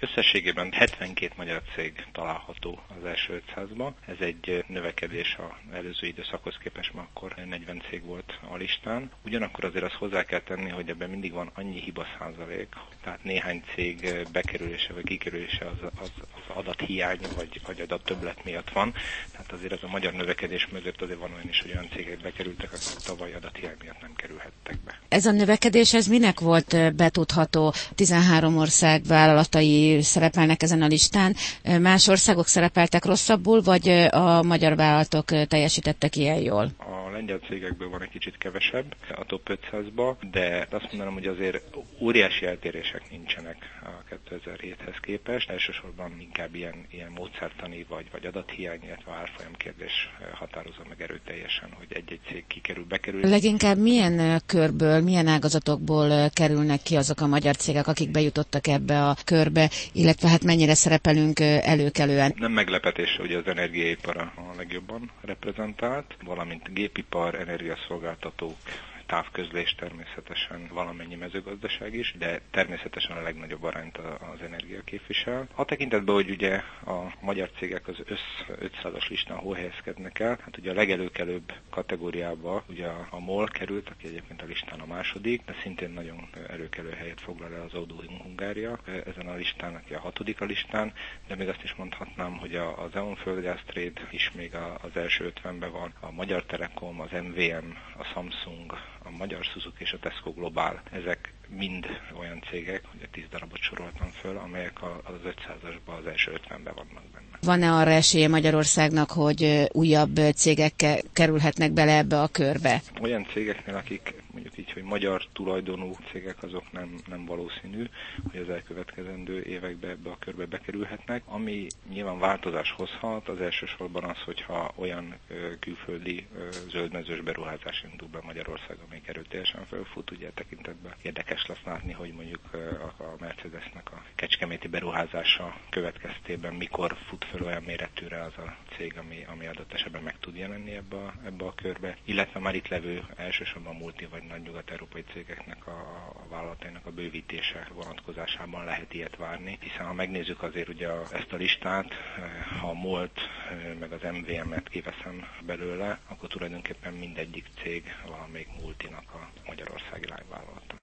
Összességében 72 magyar cég található az első 500-ban. Ez egy növekedés az előző időszakhoz képest, mert akkor 40 cég volt a listán. Ugyanakkor azért azt hozzá kell tenni, hogy ebben mindig van annyi hiba százalék, tehát néhány cég bekerülése vagy kikerülése az adathiány vagy adattöbblet miatt van. Tehát azért ez a magyar növekedés mögött azért van olyan is, hogy olyan cégek bekerültek, akik tavaly adathiány miatt nem kerülhettek be. Ez a növekedés, ez minek volt betudható? 13 ország vállalatai szerepelnek ezen a listán. Más országok szerepeltek rosszabbul, vagy a magyar vállalatok teljesítettek ilyen jól? A lengyel cégekből van egy kicsit kevesebb a top 500-ba, de azt mondanám, hogy azért óriási eltérések nincsenek a 2007-hez képest. Elsősorban inkább ilyen módszertani vagy adathiány, illetve árfolyam kérdés határozza meg erőteljesen, hogy egy-egy cég kikerül, bekerül. Leginkább milyen körből, milyen ágazatokból kerülnek ki azok a magyar cégek, akik bejutottak ebbe a körbe, illetve hát mennyire szerepelünk előkelően? Nem meglepetés, hogy az energiaipar a legjobban reprezentált, valamint gépipar, energiaszolgáltatók, távközlés természetesen, valamennyi mezőgazdaság is, de természetesen a legnagyobb arányt az energia képvisel. A tekintetben, hogy ugye a magyar cégek az össz 500-as listán hol helyezkednek el, hát ugye a legelőkelőbb kategóriába ugye a MOL került, aki egyébként a listán a második, de szintén nagyon előkelő helyet foglal el az Auto Hungária ezen a listán, aki a hatodik a listán, de még azt is mondhatnám, hogy az EON Földgáz Trade is még az első 50-ben van, a Magyar Telekom, az MVM, a Samsung, a Magyar Suzuki és a Tesco Global. Ezek mind olyan cégek, ugye 10 darabot soroltam föl, amelyek az 500-asban az első 50-ben vannak benne. Van-e arra esélye Magyarországnak, hogy újabb cégek kerülhetnek bele ebbe a körbe? Olyan cégeknél, akik mondjuk így, hogy magyar tulajdonú cégek, azok nem valószínű, hogy az elkövetkezendő években ebbe a körbe bekerülhetnek. Ami nyilván változás hozhat, az elsősorban az, hogyha olyan külföldi zöldmezős beruházás indul be Magyarországon, még erőteljesen felfut, ugye tekintetben érdekes lesz látni, hogy mondjuk a Mercedesnek a kecskeméti beruházása következtében mikor fut föl olyan méretűre az a cég, ami adott esetben meg tud jelenni ebbe a körbe, illetve már itt levő elsősorban multi vagy nagy nyugat-európai cégeknek a vállalatainak a bővítése vonatkozásában lehet ilyet várni, hiszen ha megnézzük azért ugye ezt a listát, ha a MOL-t meg az MVM-et kiveszem belőle, akkor tulajdonképpen mindegyik cég valamelyik multinak a magyarországi lányvállalata.